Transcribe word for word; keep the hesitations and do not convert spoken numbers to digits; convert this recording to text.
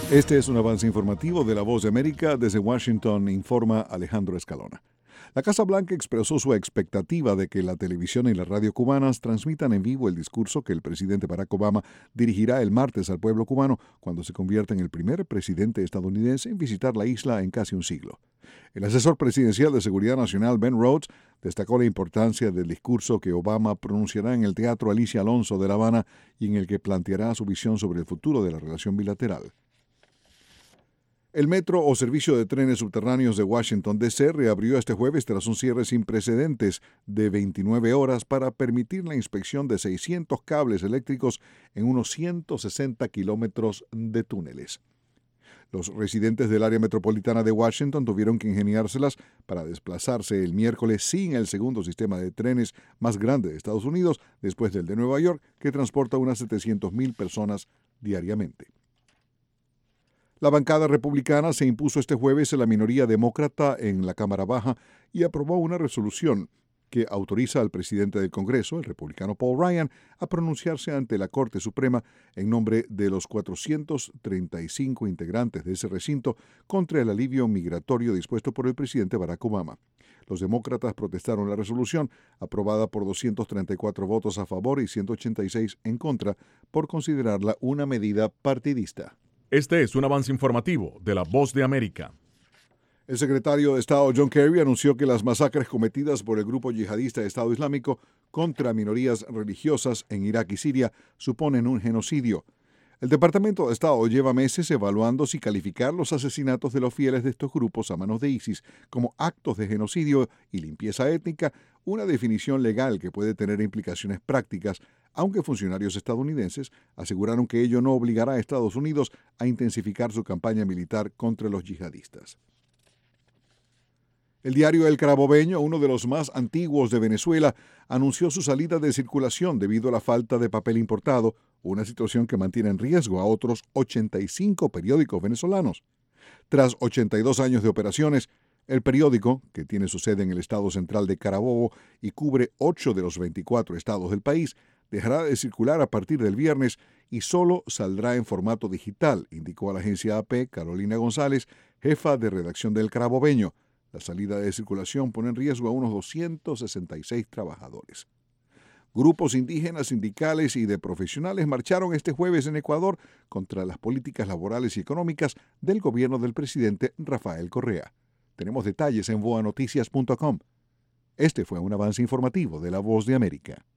Este es un avance informativo de La Voz de América. Desde Washington informa Alejandro Escalona. La Casa Blanca expresó su expectativa de que la televisión y la radio cubanas transmitan en vivo el discurso que el presidente Barack Obama dirigirá el martes al pueblo cubano cuando se convierta en el primer presidente estadounidense en visitar la isla en casi un siglo. El asesor presidencial de Seguridad Nacional, Ben Rhodes, destacó la importancia del discurso que Obama pronunciará en el Teatro Alicia Alonso de La Habana y en el que planteará su visión sobre el futuro de la relación bilateral. El metro o servicio de trenes subterráneos de Washington, D C reabrió este jueves tras un cierre sin precedentes de veintinueve horas para permitir la inspección de seiscientos cables eléctricos en unos ciento sesenta kilómetros de túneles. Los residentes del área metropolitana de Washington tuvieron que ingeniárselas para desplazarse el miércoles sin el segundo sistema de trenes más grande de Estados Unidos, después del de Nueva York, que transporta unas setecientas mil personas diariamente. La bancada republicana se impuso este jueves en la minoría demócrata en la Cámara Baja y aprobó una resolución que autoriza al presidente del Congreso, el republicano Paul Ryan, a pronunciarse ante la Corte Suprema en nombre de los cuatrocientos treinta y cinco integrantes de ese recinto contra el alivio migratorio dispuesto por el presidente Barack Obama. Los demócratas protestaron la resolución, aprobada por doscientos treinta y cuatro votos a favor y ciento ochenta y seis en contra, por considerarla una medida partidista. Este es un avance informativo de La Voz de América. El secretario de Estado John Kerry anunció que las masacres cometidas por el grupo yihadista Estado Islámico contra minorías religiosas en Irak y Siria suponen un genocidio. El Departamento de Estado lleva meses evaluando si calificar los asesinatos de los fieles de estos grupos a manos de ISIS como actos de genocidio y limpieza étnica, una definición legal que puede tener implicaciones prácticas, aunque funcionarios estadounidenses aseguraron que ello no obligará a Estados Unidos a intensificar su campaña militar contra los yihadistas. El diario El Carabobeño, uno de los más antiguos de Venezuela, anunció su salida de circulación debido a la falta de papel importado, una situación que mantiene en riesgo a otros ochenta y cinco periódicos venezolanos. Tras ochenta y dos años de operaciones, el periódico, que tiene su sede en el estado central de Carabobo y cubre ocho de los veinticuatro estados del país, dejará de circular a partir del viernes y solo saldrá en formato digital, indicó a la agencia A P Carolina González, jefa de redacción del Carabobeño. La salida de circulación pone en riesgo a unos doscientos sesenta y seis trabajadores. Grupos indígenas, sindicales y de profesionales marcharon este jueves en Ecuador contra las políticas laborales y económicas del gobierno del presidente Rafael Correa. Tenemos detalles en voa noticias punto com. Este fue un avance informativo de La Voz de América.